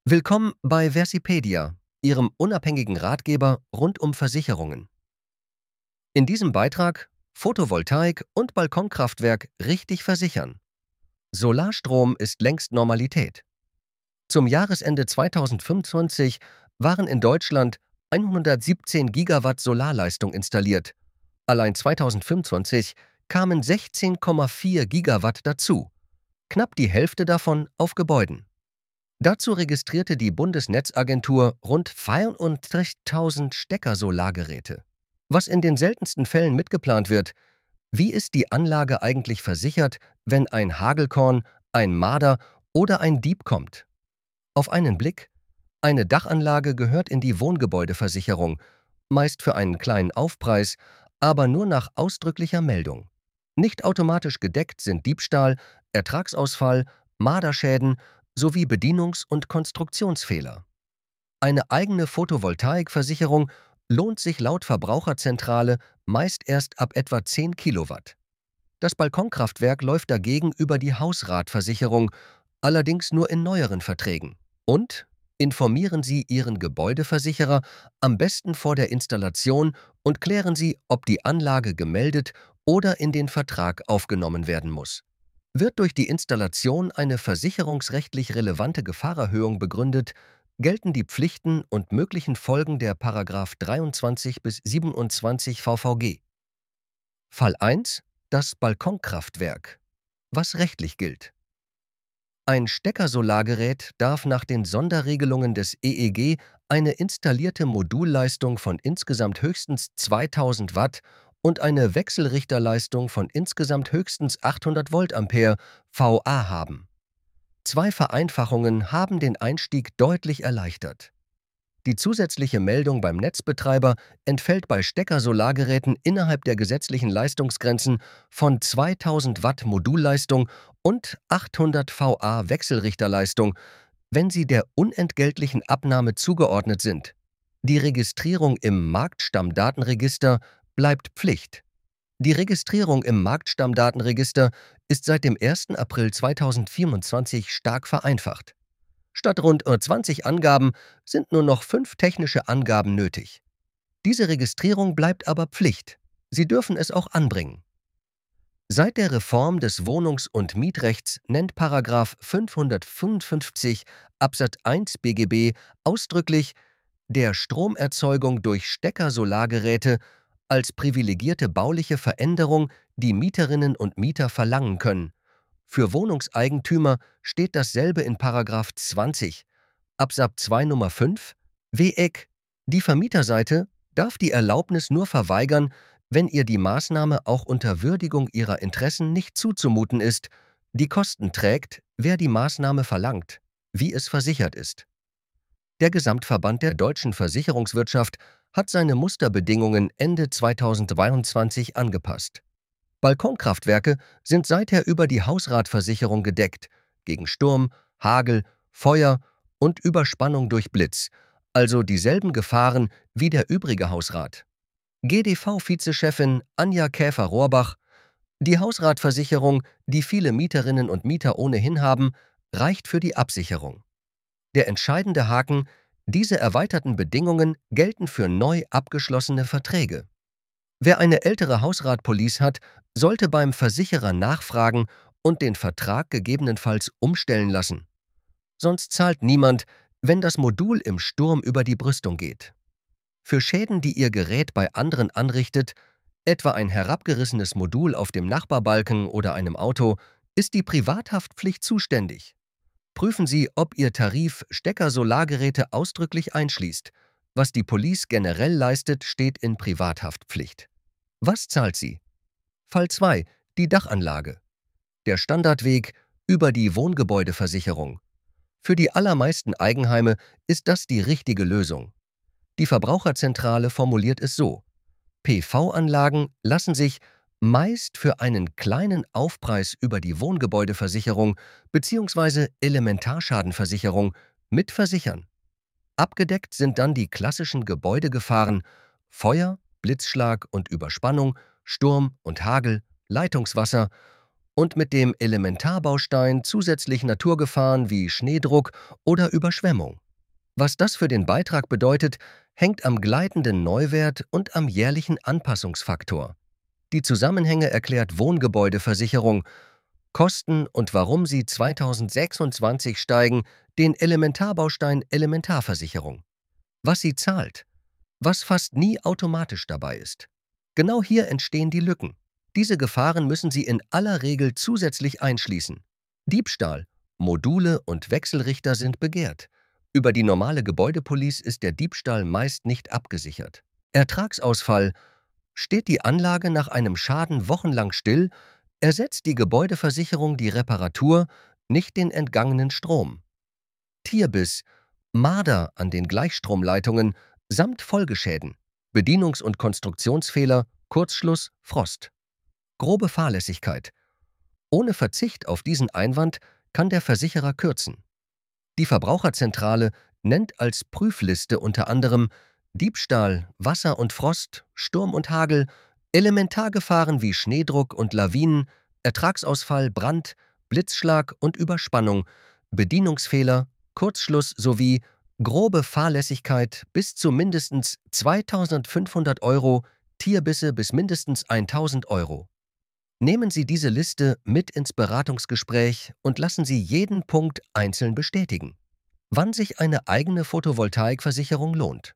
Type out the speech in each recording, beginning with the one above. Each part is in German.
Willkommen bei Versipedia, Ihrem unabhängigen Ratgeber rund um Versicherungen. In diesem Beitrag Photovoltaik und Balkonkraftwerk richtig versichern. Solarstrom ist längst Normalität. Zum Jahresende 2025 waren in Deutschland 117 Gigawatt Solarleistung installiert. Allein 2025 kamen 16,4 Gigawatt dazu, knapp die Hälfte davon auf Gebäuden. Dazu registrierte die Bundesnetzagentur rund 34.000 Steckersolargeräte. Was in den seltensten Fällen mitgeplant wird: Wie ist die Anlage eigentlich versichert, wenn ein Hagelkorn, ein Marder oder ein Dieb kommt? Auf einen Blick: Eine Dachanlage gehört in die Wohngebäudeversicherung, meist für einen kleinen Aufpreis, aber nur nach ausdrücklicher Meldung. Nicht automatisch gedeckt sind Diebstahl, Ertragsausfall, Marderschäden sowie Bedienungs- und Konstruktionsfehler. Eine eigene Photovoltaikversicherung lohnt sich laut Verbraucherzentrale meist erst ab etwa 10 Kilowatt. Das Balkonkraftwerk läuft dagegen über die Hausratversicherung, allerdings nur in neueren Verträgen. Und informieren Sie Ihren Gebäudeversicherer am besten vor der Installation und klären Sie, ob die Anlage gemeldet oder in den Vertrag aufgenommen werden muss. Wird durch die Installation eine versicherungsrechtlich relevante Gefahrerhöhung begründet, gelten die Pflichten und möglichen Folgen der § 23 bis 27 VVG. Fall 1: Das Balkonkraftwerk. Was rechtlich gilt: Ein Steckersolargerät darf nach den Sonderregelungen des EEG eine installierte Modulleistung von insgesamt höchstens 2000 Watt und eine Wechselrichterleistung von insgesamt höchstens 800 Voltampere VA haben. Zwei Vereinfachungen haben den Einstieg deutlich erleichtert. Die zusätzliche Meldung beim Netzbetreiber entfällt bei Steckersolargeräten innerhalb der gesetzlichen Leistungsgrenzen von 2000 Watt Modulleistung und 800 VA Wechselrichterleistung, wenn sie der unentgeltlichen Abnahme zugeordnet sind. Die Registrierung im Marktstammdatenregister bleibt Pflicht. Die Registrierung im Marktstammdatenregister ist seit dem 1. April 2024 stark vereinfacht. Statt rund 20 Angaben sind nur noch 5 technische Angaben nötig. Diese Registrierung bleibt aber Pflicht. Sie dürfen es auch anbringen. Seit der Reform des Wohnungs- und Mietrechts nennt § 555 Absatz 1 BGB ausdrücklich der Stromerzeugung durch Steckersolargeräte als privilegierte bauliche Veränderung, die Mieterinnen und Mieter verlangen können. Für Wohnungseigentümer steht dasselbe in § 20 Absatz 2 Nummer 5 WEG. Die Vermieterseite darf die Erlaubnis nur verweigern, wenn ihr die Maßnahme auch unter Würdigung ihrer Interessen nicht zuzumuten ist. Die Kosten trägt, wer die Maßnahme verlangt, wie es versichert ist. Der Gesamtverband der deutschen Versicherungswirtschaft hat seine Musterbedingungen Ende 2022 angepasst. Balkonkraftwerke sind seither über die Hausratversicherung gedeckt, gegen Sturm, Hagel, Feuer und Überspannung durch Blitz, also dieselben Gefahren wie der übrige Hausrat. GDV-Vizechefin Anja Käfer-Rohrbach: Die Hausratversicherung, die viele Mieterinnen und Mieter ohnehin haben, reicht für die Absicherung. Der entscheidende Haken: Diese erweiterten Bedingungen gelten für neu abgeschlossene Verträge. Wer eine ältere Hausratpolice hat, sollte beim Versicherer nachfragen und den Vertrag gegebenenfalls umstellen lassen. Sonst zahlt niemand, wenn das Modul im Sturm über die Brüstung geht. Für Schäden, die Ihr Gerät bei anderen anrichtet, etwa ein herabgerissenes Modul auf dem Nachbarbalken oder einem Auto, ist die Privathaftpflicht zuständig. Prüfen Sie, ob Ihr Tarif Steckersolargeräte ausdrücklich einschließt. Was die Police generell leistet, steht in Privathaftpflicht. Was zahlt sie? Fall 2: Die Dachanlage. Der Standardweg über die Wohngebäudeversicherung. Für die allermeisten Eigenheime ist das die richtige Lösung. Die Verbraucherzentrale formuliert es so: PV-Anlagen lassen sich meist für einen kleinen Aufpreis über die Wohngebäudeversicherung bzw. Elementarschadenversicherung mitversichern. Abgedeckt sind dann die klassischen Gebäudegefahren: Feuer, Blitzschlag und Überspannung, Sturm und Hagel, Leitungswasser und mit dem Elementarbaustein zusätzlich Naturgefahren wie Schneedruck oder Überschwemmung. Was das für den Beitrag bedeutet, hängt am gleitenden Neuwert und am jährlichen Anpassungsfaktor. Die Zusammenhänge erklärt Wohngebäudeversicherung, Kosten und warum sie 2026 steigen, den Elementarbaustein Elementarversicherung. Was sie zahlt, was fast nie automatisch dabei ist. Genau hier entstehen die Lücken. Diese Gefahren müssen Sie in aller Regel zusätzlich einschließen. Diebstahl, Module und Wechselrichter sind begehrt. Über die normale Gebäudepolice ist der Diebstahl meist nicht abgesichert. Ertragsausfall: Steht die Anlage nach einem Schaden wochenlang still, ersetzt die Gebäudeversicherung die Reparatur, nicht den entgangenen Strom. Tierbiss, Marder an den Gleichstromleitungen samt Folgeschäden, Bedienungs- und Konstruktionsfehler, Kurzschluss, Frost. Grobe Fahrlässigkeit. Ohne Verzicht auf diesen Einwand kann der Versicherer kürzen. Die Verbraucherzentrale nennt als Prüfliste unter anderem Diebstahl, Wasser und Frost, Sturm und Hagel, Elementargefahren wie Schneedruck und Lawinen, Ertragsausfall, Brand, Blitzschlag und Überspannung, Bedienungsfehler, Kurzschluss sowie grobe Fahrlässigkeit bis zu mindestens 2.500 Euro, Tierbisse bis mindestens 1.000 Euro. Nehmen Sie diese Liste mit ins Beratungsgespräch und lassen Sie jeden Punkt einzeln bestätigen. Wann sich eine eigene Photovoltaikversicherung lohnt.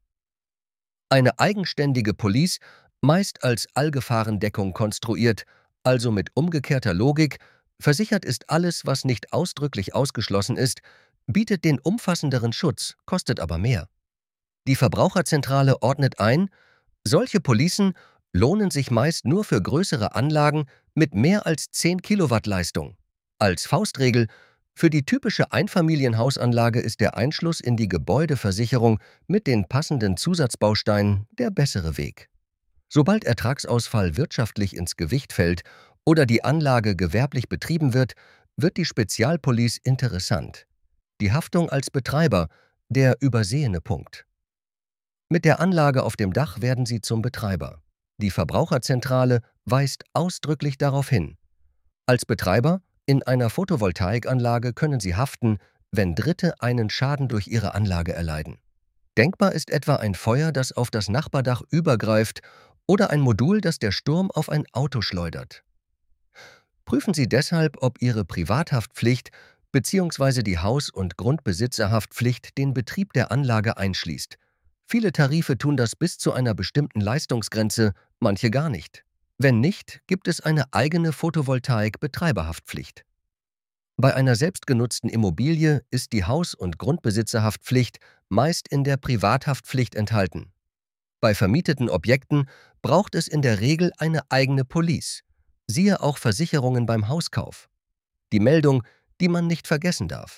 Eine eigenständige Police, meist als Allgefahrendeckung konstruiert, also mit umgekehrter Logik, versichert ist alles, was nicht ausdrücklich ausgeschlossen ist, bietet den umfassenderen Schutz, kostet aber mehr. Die Verbraucherzentrale ordnet ein, solche Policen lohnen sich meist nur für größere Anlagen mit mehr als 10 Kilowatt Leistung. Als Faustregel: Für die typische Einfamilienhausanlage ist der Einschluss in die Gebäudeversicherung mit den passenden Zusatzbausteinen der bessere Weg. Sobald Ertragsausfall wirtschaftlich ins Gewicht fällt oder die Anlage gewerblich betrieben wird, wird die Spezialpolice interessant. Die Haftung als Betreiber, der übersehene Punkt. Mit der Anlage auf dem Dach werden Sie zum Betreiber. Die Verbraucherzentrale weist ausdrücklich darauf hin. Als Betreiber in einer Photovoltaikanlage können Sie haften, wenn Dritte einen Schaden durch Ihre Anlage erleiden. Denkbar ist etwa ein Feuer, das auf das Nachbardach übergreift, oder ein Modul, das der Sturm auf ein Auto schleudert. Prüfen Sie deshalb, ob Ihre Privathaftpflicht bzw. die Haus- und Grundbesitzerhaftpflicht den Betrieb der Anlage einschließt. Viele Tarife tun das bis zu einer bestimmten Leistungsgrenze, manche gar nicht. Wenn nicht, gibt es eine eigene Photovoltaik-Betreiberhaftpflicht. Bei einer selbstgenutzten Immobilie ist die Haus- und Grundbesitzerhaftpflicht meist in der Privathaftpflicht enthalten. Bei vermieteten Objekten braucht es in der Regel eine eigene Police. Siehe auch Versicherungen beim Hauskauf. Die Meldung, die man nicht vergessen darf.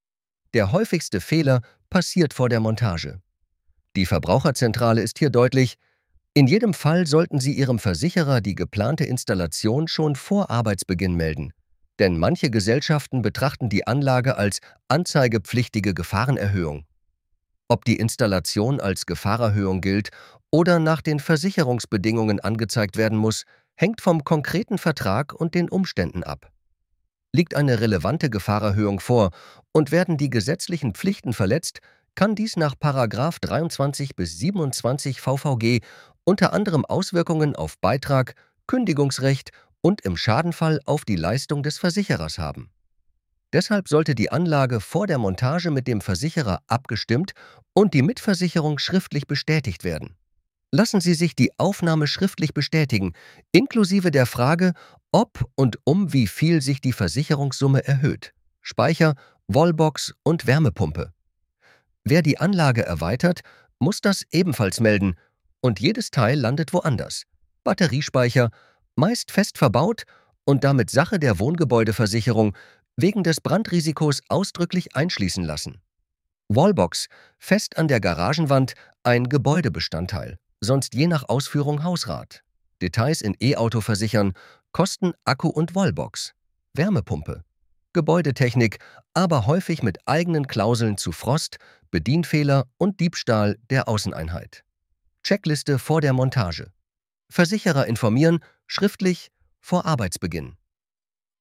Der häufigste Fehler passiert vor der Montage. Die Verbraucherzentrale ist hier deutlich: In jedem Fall sollten Sie Ihrem Versicherer die geplante Installation schon vor Arbeitsbeginn melden. Denn manche Gesellschaften betrachten die Anlage als anzeigepflichtige Gefahrenerhöhung. Ob die Installation als Gefahrerhöhung gilt oder nach den Versicherungsbedingungen angezeigt werden muss, hängt vom konkreten Vertrag und den Umständen ab. Liegt eine relevante Gefahrerhöhung vor und werden die gesetzlichen Pflichten verletzt, kann dies nach § 23 bis 27 VVG unter anderem Auswirkungen auf Beitrag, Kündigungsrecht und im Schadenfall auf die Leistung des Versicherers haben. Deshalb sollte die Anlage vor der Montage mit dem Versicherer abgestimmt und die Mitversicherung schriftlich bestätigt werden. Lassen Sie sich die Aufnahme schriftlich bestätigen, inklusive der Frage, ob und um wie viel sich die Versicherungssumme erhöht. Speicher, Wallbox und Wärmepumpe. Wer die Anlage erweitert, muss das ebenfalls melden und jedes Teil landet woanders. Batteriespeicher, meist fest verbaut und damit Sache der Wohngebäudeversicherung, wegen des Brandrisikos ausdrücklich einschließen lassen. Wallbox, fest an der Garagenwand, ein Gebäudebestandteil, sonst je nach Ausführung Hausrat. Details in E-Auto versichern, Kosten, Akku und Wallbox. Wärmepumpe. Gebäudetechnik, aber häufig mit eigenen Klauseln zu Frost, Bedienfehler und Diebstahl der Außeneinheit. Checkliste vor der Montage. Versicherer informieren, schriftlich, vor Arbeitsbeginn.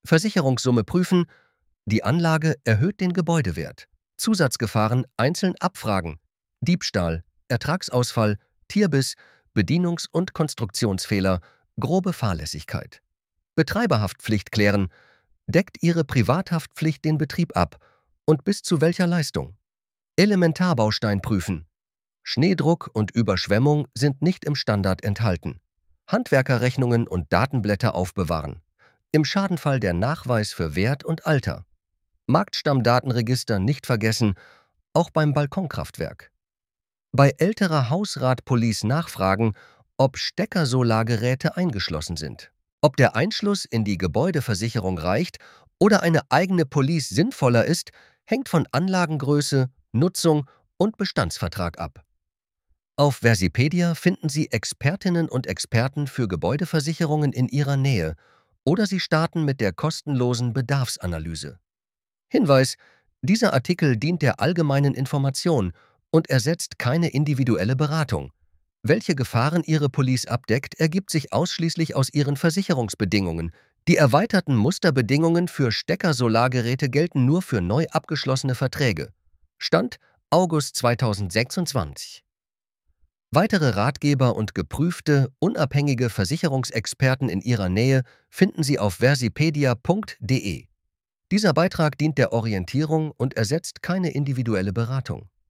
Versicherungssumme prüfen. Die Anlage erhöht den Gebäudewert. Zusatzgefahren einzeln abfragen. Diebstahl, Ertragsausfall, Tierbiss, Bedienungs- und Konstruktionsfehler, grobe Fahrlässigkeit. Betreiberhaftpflicht klären. Deckt Ihre Privathaftpflicht den Betrieb ab und bis zu welcher Leistung? Elementarbaustein prüfen. Schneedruck und Überschwemmung sind nicht im Standard enthalten. Handwerkerrechnungen und Datenblätter aufbewahren. Im Schadenfall der Nachweis für Wert und Alter. Marktstammdatenregister nicht vergessen, auch beim Balkonkraftwerk. Bei älterer Hausratpolice nachfragen, ob Steckersolargeräte eingeschlossen sind. Ob der Einschluss in die Gebäudeversicherung reicht oder eine eigene Police sinnvoller ist, hängt von Anlagengröße, Nutzung und Bestandsvertrag ab. Auf Versipedia finden Sie Expertinnen und Experten für Gebäudeversicherungen in Ihrer Nähe oder Sie starten mit der kostenlosen Bedarfsanalyse. Hinweis: Dieser Artikel dient der allgemeinen Information und ersetzt keine individuelle Beratung. Welche Gefahren Ihre Police abdeckt, ergibt sich ausschließlich aus Ihren Versicherungsbedingungen. Die erweiterten Musterbedingungen für Steckersolargeräte gelten nur für neu abgeschlossene Verträge. Stand August 2026. Weitere Ratgeber und geprüfte, unabhängige Versicherungsexperten in Ihrer Nähe finden Sie auf versipedia.de. Dieser Beitrag dient der Orientierung und ersetzt keine individuelle Beratung.